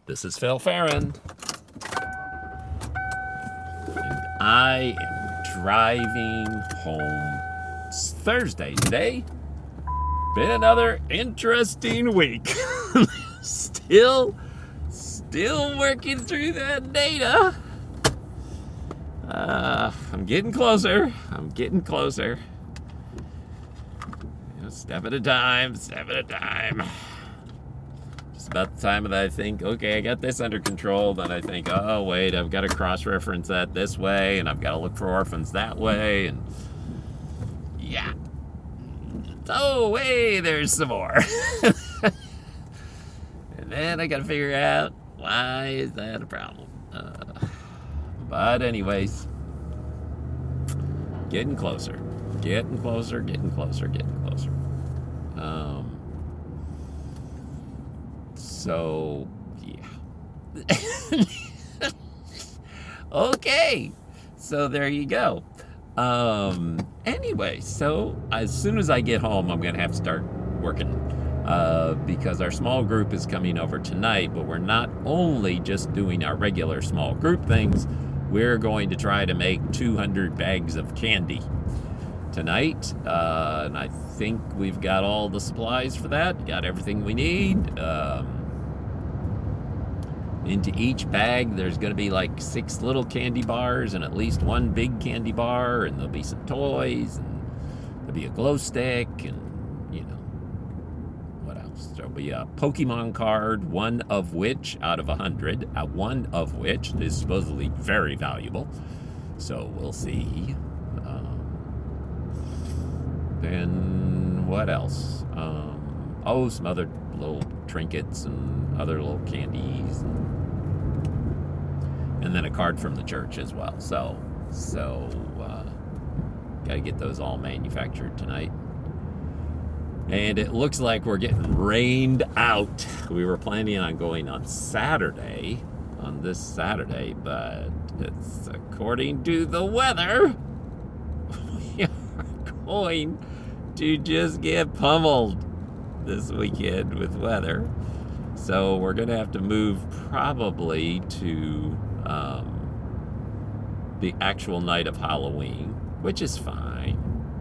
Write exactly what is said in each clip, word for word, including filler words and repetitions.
This is Phil Farron. And I am driving home. It's Thursday today. Been another interesting week. still, still working through that data. Uh, I'm getting closer. I'm getting closer. You know, step at a time, step at a time. Just about the time that I think, okay, I got this under control, then I think, oh, wait, I've got to cross-reference that this way, and I've got to look for orphans that way, and yeah. Oh, wait, there's some more. And then I got to figure out, why is that a problem? Uh, but anyways, getting closer. Getting closer, getting closer, getting closer. Um... So, yeah. Okay. So there you go. Um, anyway, so as soon as I get home, I'm going to have to start working uh, because our small group is coming over tonight, but we're not only just doing our regular small group things, we're going to try to make two hundred bags of candy tonight, uh, and I think we've got all the supplies for that, got everything we need. Um, into each bag there's going to be like six little candy bars and at least one big candy bar, and there'll be some toys, and there'll be a glow stick, and you know, what else? There'll be a Pokemon card, one of which out of a hundred, uh, one of which is supposedly very valuable, so we'll see. Then what else? Um, oh, some other little trinkets and other little candies, and, and then a card from the church as well. So, so uh, got to get those all manufactured tonight. And it looks like we're getting rained out. We were planning on going on Saturday, on this Saturday, but it's according to the weather, we are going to just get pummeled this weekend with weather. So we're going to have to move probably to um, the actual night of Halloween, which is fine.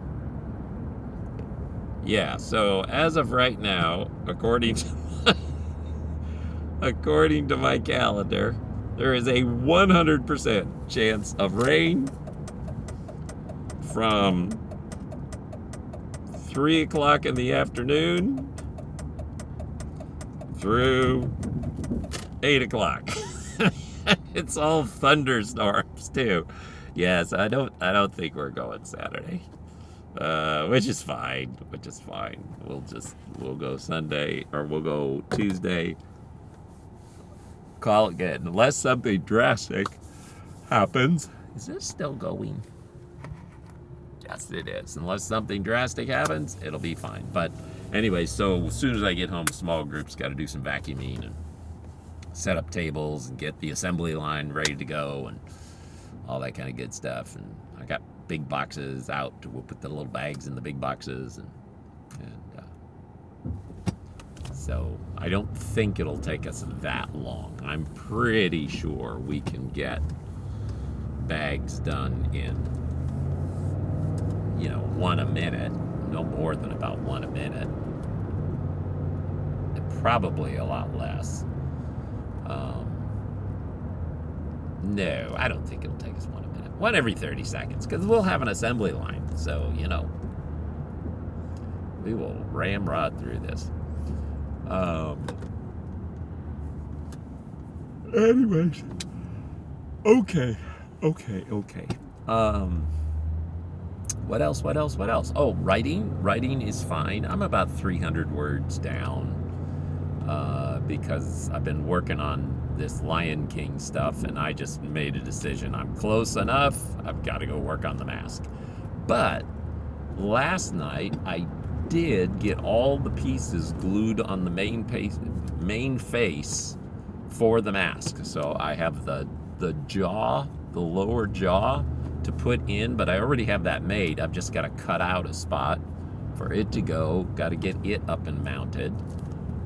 Yeah, so as of right now, according to my, according to my calendar, there is a one hundred percent chance of rain from three o'clock in the afternoon through eight o'clock. It's all thunderstorms too. Yes, I don't I don't think we're going Saturday. Uh, which is fine. Which is fine. We'll just we'll go Sunday, or we'll go Tuesday. Call it good. Unless something drastic happens. Is this still going? Yes, it is. Unless something drastic happens, it'll be fine. But anyway, so as soon as I get home, small groups got to do some vacuuming and set up tables and get the assembly line ready to go and all that kind of good stuff. And I got big boxes out. We'll put the little bags in the big boxes. And, and uh, so I don't think it'll take us that long. I'm pretty sure we can get bags done in, you know, one a minute, no more than about one a minute, and probably a lot less. Um, no, I don't think it'll take us one a minute. One every thirty seconds, because we'll have an assembly line, so, you know, we will ramrod through this. Um, anyways, okay, okay, okay. Um... What else, what else, what else? Oh, writing. Writing is fine. I'm about three hundred words down uh, because I've been working on this Lion King stuff, and I just made a decision. I'm close enough. I've got to go work on the mask. But last night, I did get all the pieces glued on the main, pace, main face for the mask. So I have the, the jaw, the lower jaw, to put in, but I already have that made. I've just got to cut out a spot for it to go. Got to get it up and mounted.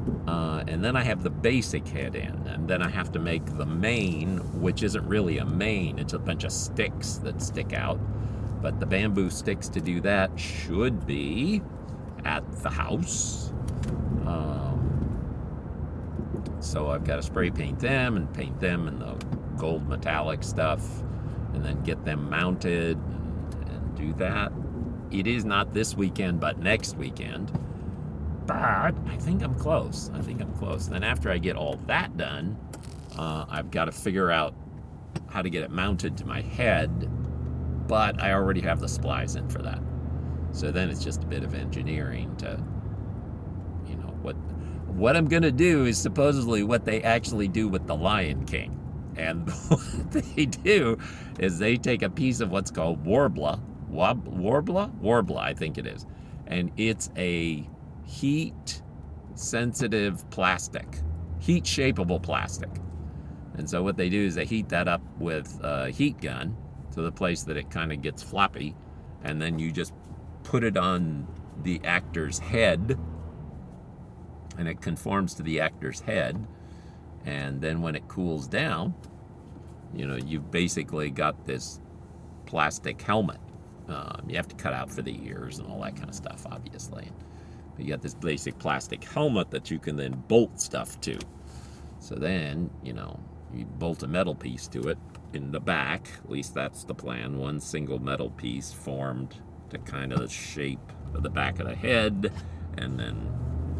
Uh, and then I have the basic head in, and then I have to make the main, which isn't really a main, it's a bunch of sticks that stick out. But the bamboo sticks to do that should be at the house. Um, so I've got to spray paint them and paint them in the gold metallic stuff, and then get them mounted and, and do that. It is not this weekend, but next weekend. But I think I'm close. I think I'm close. And then after I get all that done, uh, I've got to figure out how to get it mounted to my head. But I already have the splies in for that. So then it's just a bit of engineering to, you know, what what I'm going to do is supposedly what they actually do with the Lion King. And what they do is they take a piece of what's called Worbla, Wob, Worbla? Worbla, I think it is. And it's a heat-sensitive plastic, heat-shapeable plastic. And so what they do is they heat that up with a heat gun to the place that it kind of gets floppy, and then you just put it on the actor's head, and it conforms to the actor's head. And then when it cools down, you know, you've basically got this plastic helmet. Um, you have to cut out for the ears and all that kind of stuff, obviously. But you got this basic plastic helmet that you can then bolt stuff to. So then, you know, you bolt a metal piece to it in the back. At least that's the plan. One single metal piece formed to kind of the shape of the back of the head. And then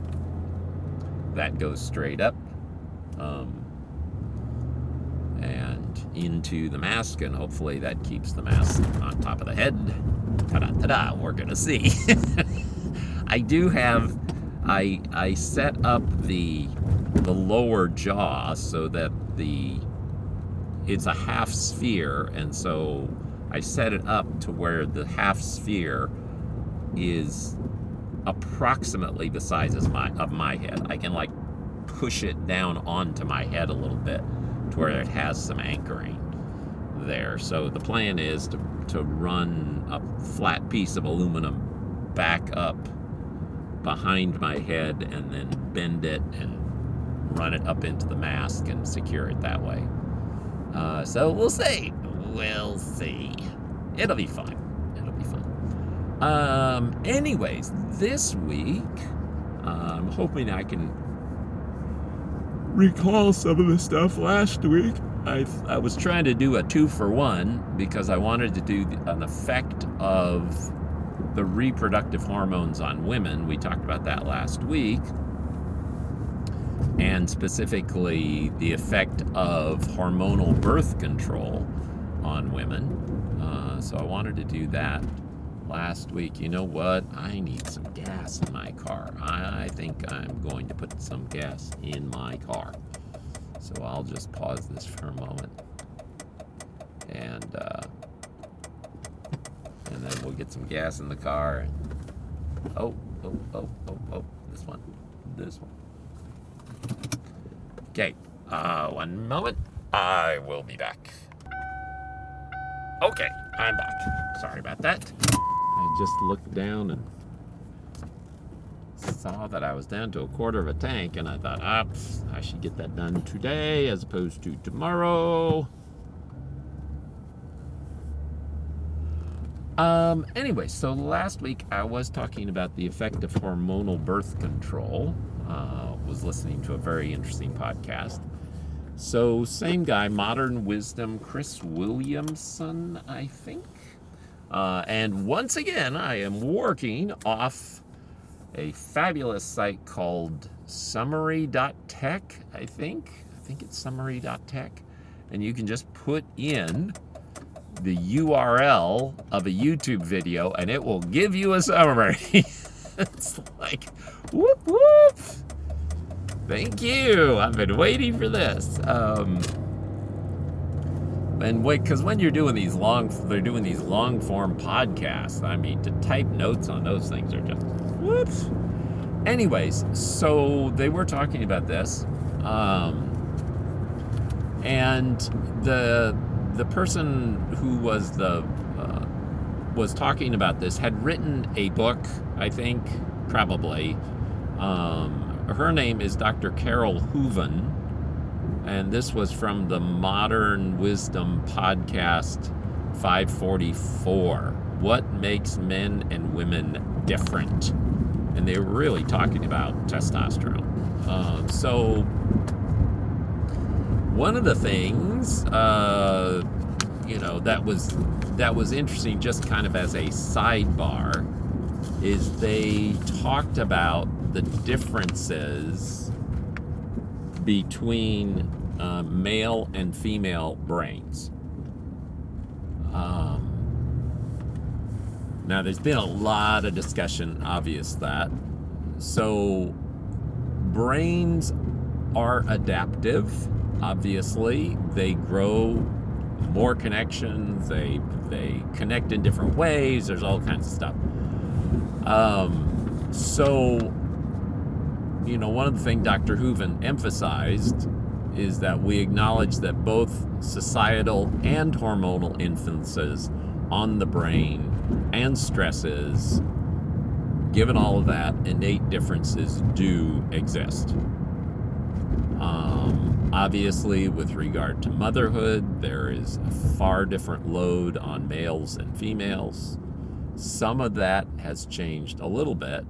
that goes straight up. Um, and into the mask, and hopefully that keeps the mask on top of the head. Ta-da, ta-da, we're gonna see. I do have, I I set up the the lower jaw so that the it's a half sphere, and so I set it up to where the half sphere is approximately the size of my of my head. I can like push it down onto my head a little bit to where it has some anchoring there. So the plan is to, to run a flat piece of aluminum back up behind my head and then bend it and run it up into the mask and secure it that way. Uh, so we'll see. We'll see. It'll be fun. It'll be fun. Um, anyways, this week, uh, I'm hoping I can recall some of the stuff last week. I I was trying to do a two for one because I wanted to do an effect of the reproductive hormones on women. We talked about that last week. And specifically the effect of hormonal birth control on women. Uh, so I wanted to do that last week. You know what? I need some gas in my car. I think I'm going to put some gas in my car. So I'll just pause this for a moment. And, uh, and then we'll get some gas in the car. Oh, oh, oh, oh, oh, this one, this one. Okay, uh, one moment. I will be back. Okay, I'm back. Sorry about that. I just looked down and saw that I was down to a quarter of a tank, and I thought, ah, I should get that done today as opposed to tomorrow. Um, anyway, so last week I was talking about the effect of hormonal birth control. Uh, was listening to a very interesting podcast. So same guy, Modern Wisdom, Chris Williamson, I think. Uh, and once again, I am working off a fabulous site called summary dot tech, I think. I think it's summary dot tech. And you can just put in the U R L of a YouTube video and it will give you a summary. It's like, whoop, whoop. Thank you. I've been waiting for this. Um, and wait, because when you're doing these long, they're doing these long form podcasts. I mean, to type notes on those things are just whoops. Anyways, so they were talking about this, um, and the the person who was the uh, was talking about this had written a book, I think, probably. Um, her name is Doctor Carol Hooven, and this was from the Modern Wisdom Podcast five forty-four. What makes men and women different? And they were really talking about testosterone. Uh, so one of the things, uh, you know, that was that was interesting, just kind of as a sidebar, is they talked about the differences between uh, male and female brains. Um, now, there's been a lot of discussion, obvious that. So, brains are adaptive, obviously. They grow more connections. They they connect in different ways. There's all kinds of stuff. Um, so, you know, one of the things Doctor Hooven emphasized is that we acknowledge that both societal and hormonal influences on the brain and stresses, given all of that, innate differences do exist. Um, obviously, with regard to motherhood, there is a far different load on males and females. Some of that has changed a little bit.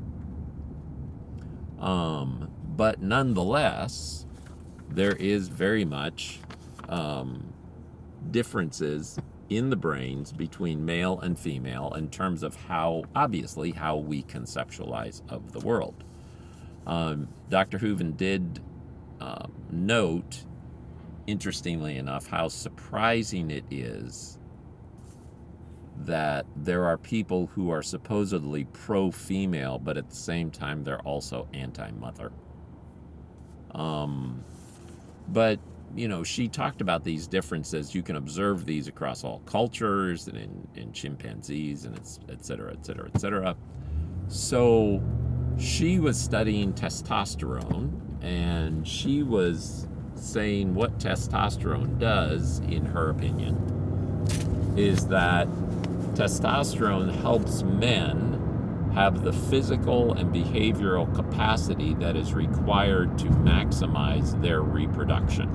Um, but nonetheless, there is very much um, differences in the brains between male and female in terms of how, obviously, how we conceptualize of the world. Um, Doctor Hooven did uh, note, interestingly enough, how surprising it is that there are people who are supposedly pro-female, but at the same time they're also anti-mother. Um, but, you know, she talked about these differences. You can observe these across all cultures and in, in chimpanzees and it's, et cetera, et cetera, et cetera. So she was studying testosterone, and she was saying what testosterone does, in her opinion, is that testosterone helps men have the physical and behavioral capacity that is required to maximize their reproduction.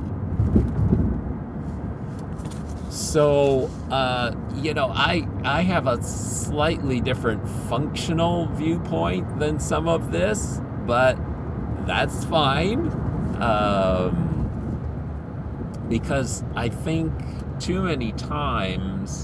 So, uh, you know, I I have a slightly different functional viewpoint than some of this, but that's fine. Um, because I think too many times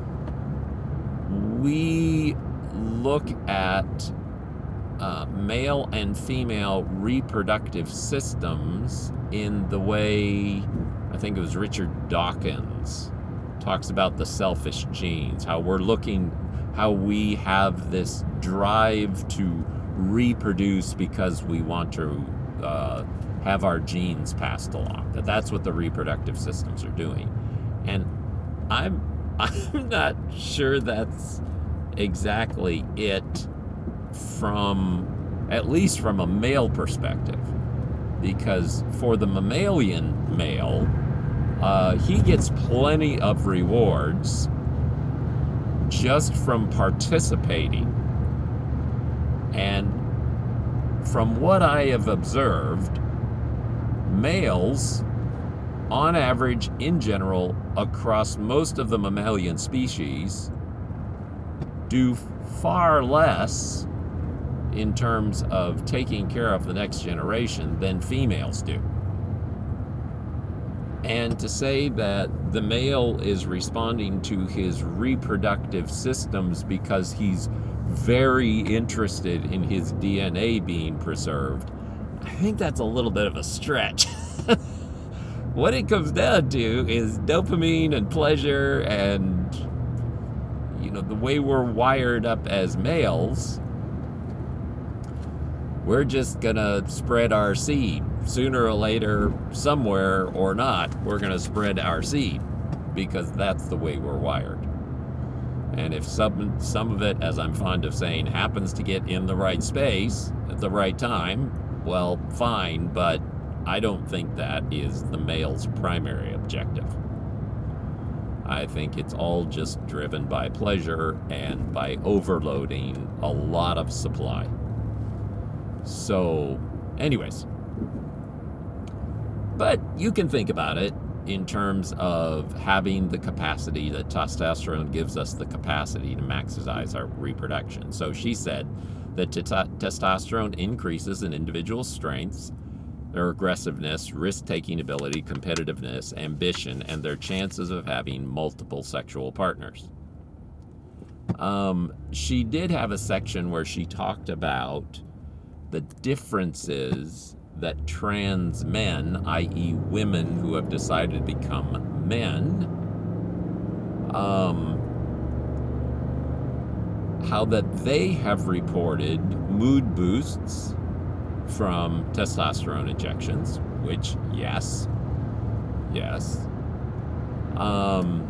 we look at uh, male and female reproductive systems in the way, I think it was Richard Dawkins talks about the selfish genes, how we're looking, how we have this drive to reproduce because we want to uh, have our genes passed along, that that's what the reproductive systems are doing. And I'm I'm not sure that's exactly it from, at least from a male perspective, because for the mammalian male, uh, he gets plenty of rewards just from participating. And from what I have observed, males, on average, in general, across most of the mammalian species, do far less in terms of taking care of the next generation than females do. And to say that the male is responding to his reproductive systems because he's very interested in his D N A being preserved, I think that's a little bit of a stretch. What it comes down to is dopamine and pleasure, and, you know, the way we're wired up as males, we're just gonna spread our seed. Sooner or later, somewhere or not, we're gonna spread our seed, because that's the way we're wired. And if some, some of it, as I'm fond of saying, happens to get in the right space at the right time, well, fine, but I don't think that is the male's primary objective. I think it's all just driven by pleasure and by overloading a lot of supply. So, Anyways, but you can think about it in terms of having the capacity that testosterone gives us, the capacity to maximize our reproduction. So she said that t- testosterone increases an individual's strengths, their aggressiveness, risk-taking ability, competitiveness, ambition, and their chances of having multiple sexual partners. Um, she did have a section where she talked about the differences that trans men, that is women who have decided to become men, um, how that they have reported mood boosts from testosterone injections, which, yes, yes. Um,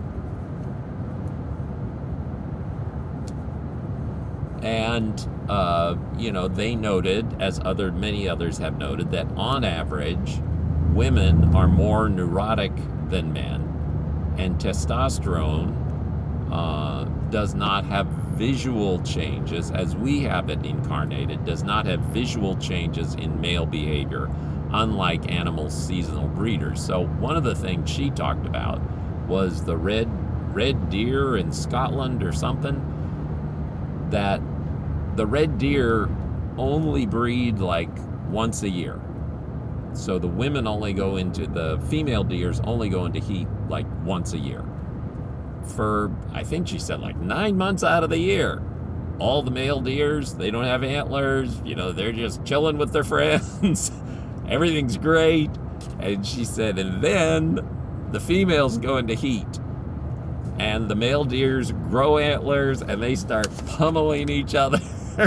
and, uh, you know, they noted, as other many others have noted, that on average, women are more neurotic than men, and testosterone uh, does not have visual changes as we have it incarnated, does not have visual changes in male behavior, unlike animal seasonal breeders. So one of the things she talked about was the red red deer in Scotland or something, that the red deer only breed like once a year. So the women only go into, the female deers only go into heat like once a year. For, I think she said, like nine months out of the year. All the male deers, they don't have antlers, you know, they're just chilling with their friends. Everything's great. And she said, and then the females go into heat. And the male deers grow antlers and they start pummeling each other.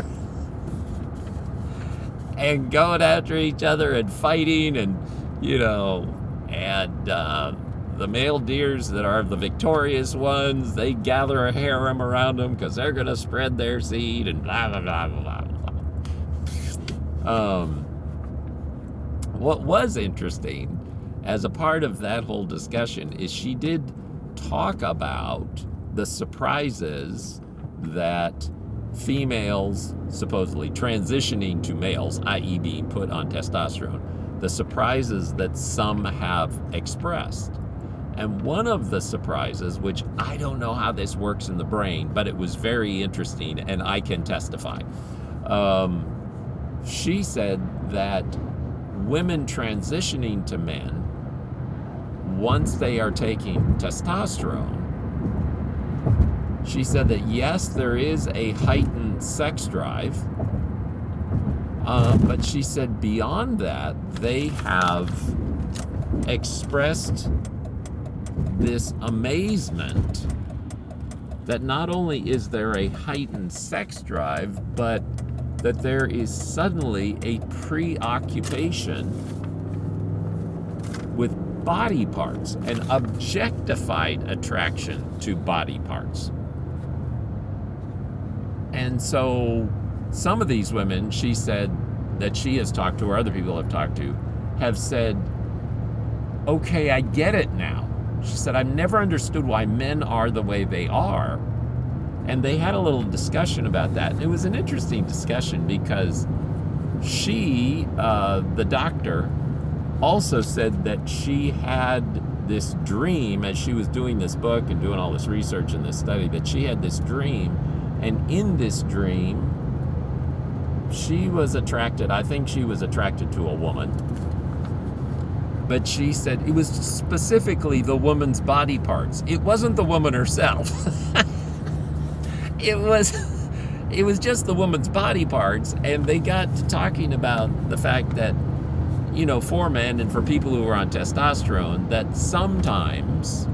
And going after each other and fighting, and, you know, and uh, the male deers that are the victorious ones, they gather a harem around them because they're going to spread their seed and blah, blah, blah, blah, blah. Um, what was interesting as a part of that whole discussion is she did talk about the surprises that females supposedly transitioning to males, that is being put on testosterone, the surprises that some have expressed. And one of the surprises, which I don't know how this works in the brain, but it was very interesting and I can testify. Um, she said that women transitioning to men, once they are taking testosterone, she said that yes, there is a heightened sex drive, uh, but she said beyond that, they have expressed this amazement that not only is there a heightened sex drive, but that there is suddenly a preoccupation with body parts, an objectified attraction to body parts. And so some of these women, she said, that she has talked to, or other people have talked to, have said, okay, I get it now. She said, I've never understood why men are the way they are. And they had a little discussion about that. And it was an interesting discussion because she, uh, the doctor, also said that she had this dream as she was doing this book and doing all this research and this study, that she had this dream. And in this dream, she was attracted, I think she was attracted to a woman. But she said it was specifically the woman's body parts. It wasn't the woman herself. it was it was just the woman's body parts. And they got to talking about the fact that, you know, for men and for people who are on testosterone, that sometimes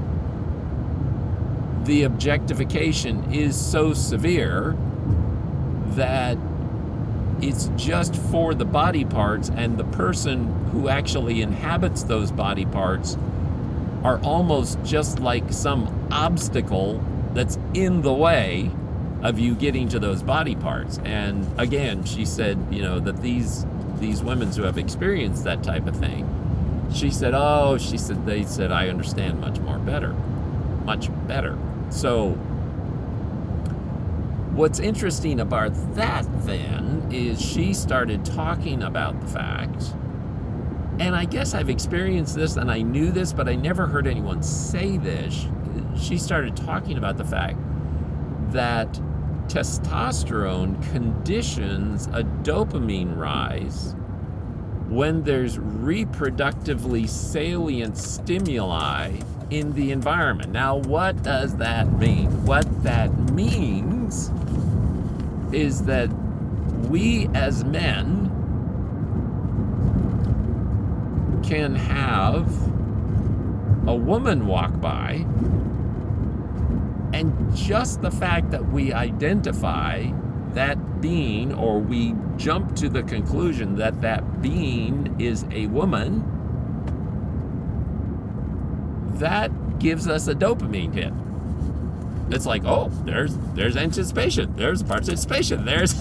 the objectification is so severe that it's just for the body parts, and the person who actually inhabits those body parts are almost just like some obstacle that's in the way of you getting to those body parts. And again, she said, you know, that these these women who have experienced that type of thing, she said, oh, she said, they said, I understand much more better, much better. So what's interesting about that then is she started talking about the fact, and I guess I've experienced this and I knew this, but I never heard anyone say this. She started talking about the fact that testosterone conditions a dopamine rise when there's reproductively salient stimuli in the environment. Now, what does that mean? What that means is that we as men can have a woman walk by, and just the fact that we identify that being, or we jump to the conclusion that that being is a woman, that gives us a dopamine hit. It's like, oh, there's there's anticipation, there's participation, there's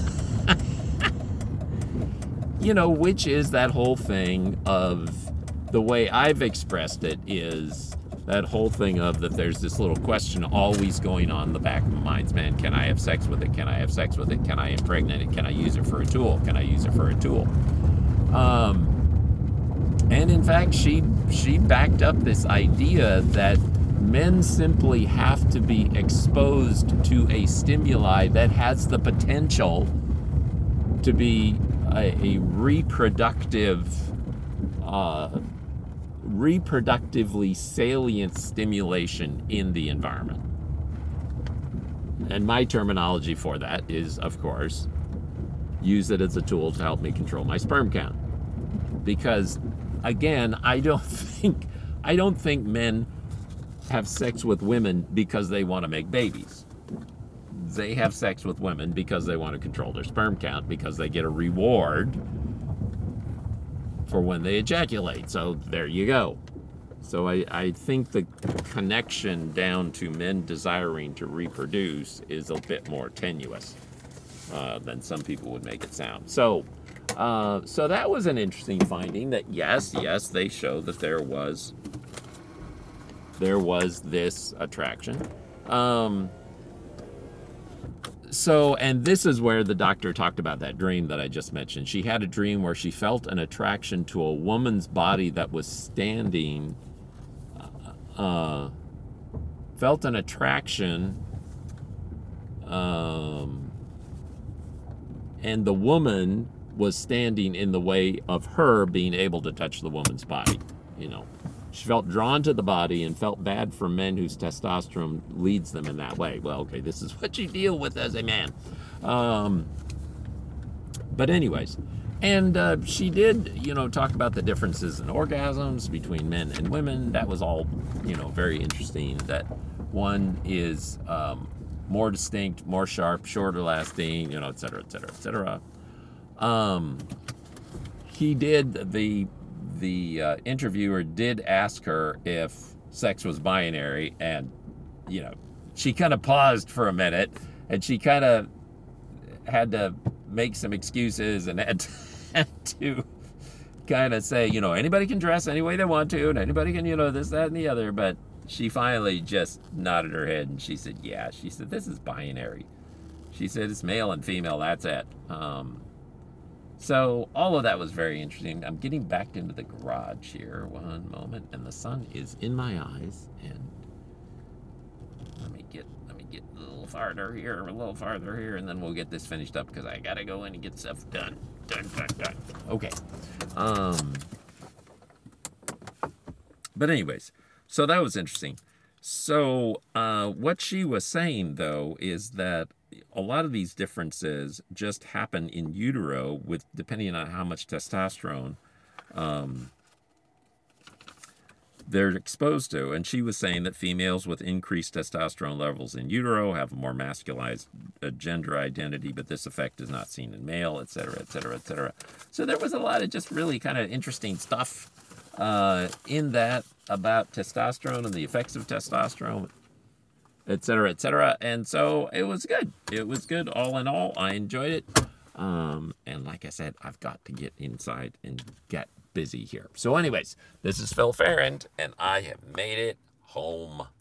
you know, which is that whole thing of, the way I've expressed it is that whole thing of that there's this little question always going on in the back of my mind's, man, can I have sex with it? Can I have sex with it? Can I impregnate it? Can I use it for a tool? Can I use it for a tool? Um, and in fact, she she backed up this idea that men simply have to be exposed to a stimuli that has the potential to be a, a reproductive uh, reproductively salient stimulation in the environment. And my terminology for that is, of course, use it as a tool to help me control my sperm count. Because again, I don't think I don't think men have sex with women because they want to make babies. They have sex with women because they want to control their sperm count, because they get a reward for when they ejaculate. So there you go. So I, I think the connection down to men desiring to reproduce is a bit more tenuous uh, than some people would make it sound. So, uh, so that was an interesting finding, that yes, yes, they show that there was there was this attraction. Um, So, and this is where the doctor talked about that dream that I just mentioned. She had a dream where she felt an attraction to a woman's body that was standing, uh, felt an attraction, um, and the woman was standing in the way of her being able to touch the woman's body, you know. She felt drawn to the body and felt bad for men whose testosterone leads them in that way. Well, okay, this is what you deal with as a man. Um, but anyways, and uh, she did, you know, talk about the differences in orgasms between men and women. That was all, you know, very interesting. That one is um, more distinct, more sharp, shorter lasting, you know, et cetera, et cetera, et cetera. Um, he did the... the uh, interviewer did ask her if sex was binary, and, you know, she kind of paused for a minute, and she kind of had to make some excuses and had to, had to kind of say, you know, anybody can dress any way they want to, and anybody can, you know, this, that, and the other. But she finally just nodded her head, and she said, yeah. She said, this is binary. She said, it's male and female, that's it. Um, So all of that was very interesting. I'm getting back into the garage here one moment, and the sun is in my eyes. And let me get let me get a little farther here, a little farther here, and then we'll get this finished up, because I gotta go in and get stuff done. Done, done, done. Okay. Um. But anyways, so that was interesting. So uh, what she was saying, though, is that a lot of these differences just happen in utero, with depending on how much testosterone um, they're exposed to. And she was saying that females with increased testosterone levels in utero have a more masculized uh, gender identity, but this effect is not seen in male, et cetera, et cetera, et cetera. So there was a lot of just really kind of interesting stuff uh, in that about testosterone and the effects of testosterone, et cetera, et cetera. And so it was good. It was good all in all. I enjoyed it. Um, and like I said, I've got to get inside and get busy here. So anyways, this is Phil Farrand, and I have made it home